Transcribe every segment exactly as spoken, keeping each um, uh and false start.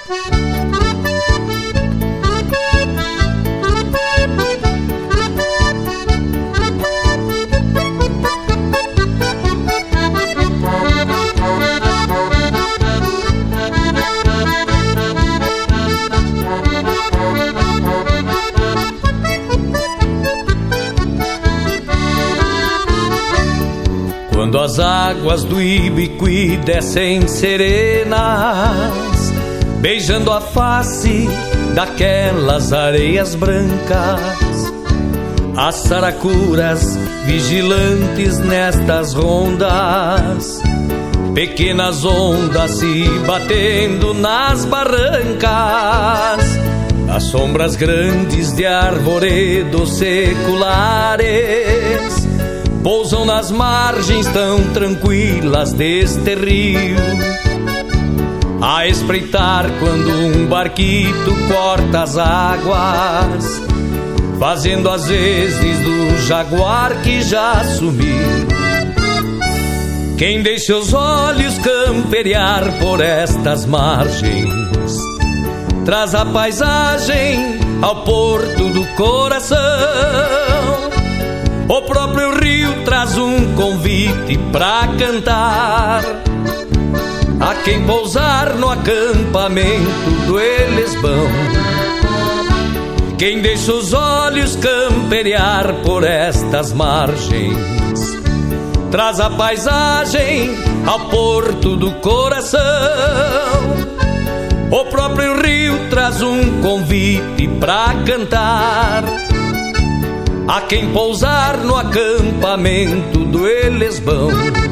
Quando as águas do Ibiqui descem serenas, beijando a face daquelas areias brancas, as saracuras vigilantes nestas rondas, pequenas ondas se batendo nas barrancas, as sombras grandes de arvoredos seculares pousam nas margens tão tranquilas deste rio, a espreitar quando um barquito corta as águas, fazendo as vezes do jaguar que já sumiu. Quem deixa os olhos camperiar por estas margens, traz a paisagem ao porto do coração. O próprio rio traz um convite pra cantar a quem pousar no acampamento do Elesbão. Quem deixa os olhos camperiar por estas margens, traz a paisagem ao porto do coração. O próprio rio traz um convite pra cantar a quem pousar no acampamento do Elesbão.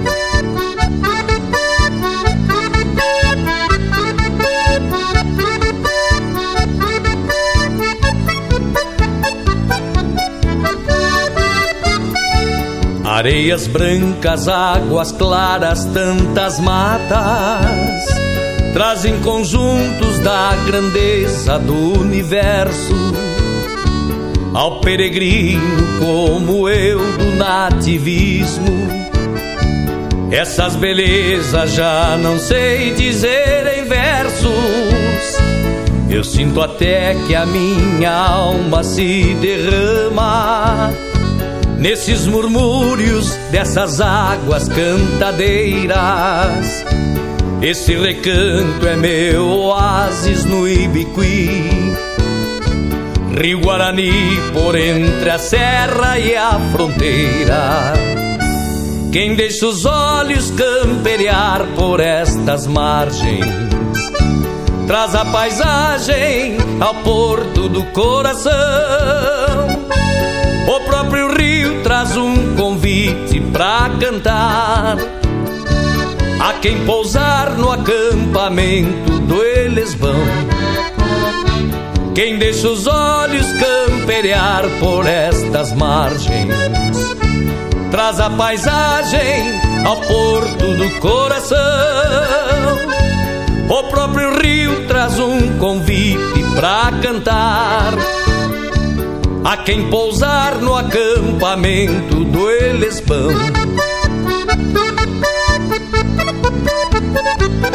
Areias brancas, águas claras, tantas matas trazem conjuntos da grandeza do universo ao peregrino como eu do nativismo. Essas belezas já não sei dizer em versos, eu sinto até que a minha alma se derrama nesses murmúrios dessas águas cantadeiras. Esse recanto é meu oásis no Ibiqui, Rio Guarani por entre a serra e a fronteira. Quem deixa os olhos camperiar por estas margens, traz a paisagem ao porto do coração. O próprio rio traz um convite pra cantar a quem pousar no acampamento do Elesbão. Quem deixa os olhos camperiar por estas margens, traz a paisagem ao porto do coração. O próprio rio traz um convite pra cantar a quem pousar no acampamento do Elesbão.